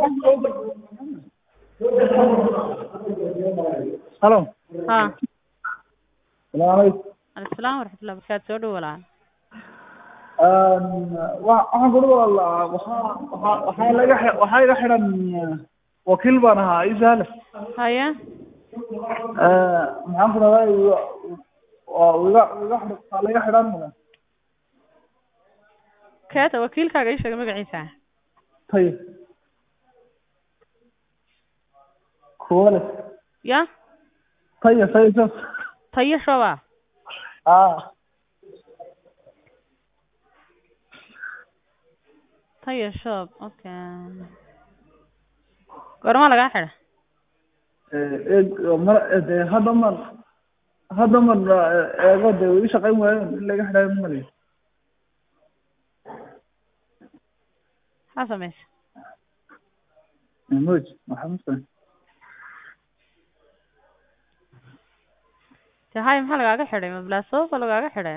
Hello. ها Salaam alaikum. السلام ورحمة الله وبركاته سoo dhow walaal waxaan ku dhawaaqaa waxaa iga xiran wakiil baan ahaa isaale haya maxaan ku dhahay waa laga xiran keeta wakiilkaaga ii sheeg magaciisa tay kuwale ya tayo tayo shoba tayo shob okay goorma lagaa xidha hadda man eego dee way shaqayn waayeen in laga xidhayo mali maxaa samaysa moj maxaa hay maxaa lagaaga xidhay mablaasoba lagaaga xidhay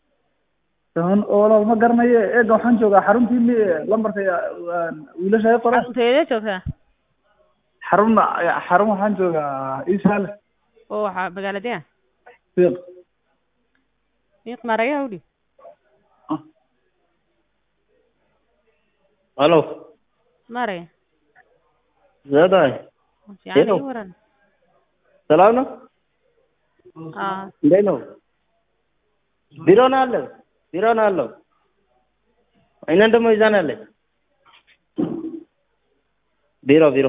oo ma garanayo eega waxaan joogaa xaruntii lambarka wiilasha ay qoran xarunteedee joogtaa xarun waxaan joogaa isaale oo waxaa magaaladee fiiq fiiq maaragaha udhib Halo. maaraya Zaday. fiican ii waran Salaamna. Ndeno. Birona allo. Inanta moizana alle. Biro.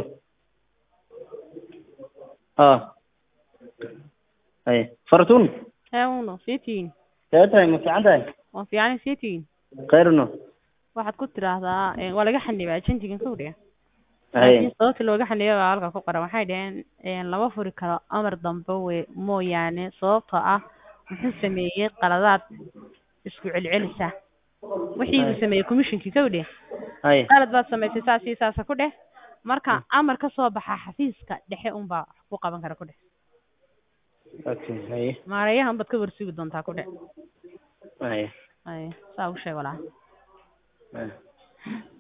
Ay, Fartun. uno sitiin Taatay ma fiicantahay? waa fiican sitiin Khayrno. waxaad ku tiraahdaa waa laga xanibaa ajendigan ka wariya Ay. sababta looga xaniyo baa halka ku qoran waxay dhaheen lama furi karo amar dambe mooyaane sababtoo ah wuxuu sameeyey qaladaad isku celcelisa wixii uu sameeyey commissionkii ka wadhe Ay. qalad baad samaysay saas iyo saas ku dheh marka amar ka soo baxa xafiiska dhexe unbaa ku qaban kara ku dheh Okay, ay. maareeyahan baad ka warsugi doontaa ku dheh Ay. saa u sheeg walaa Ay.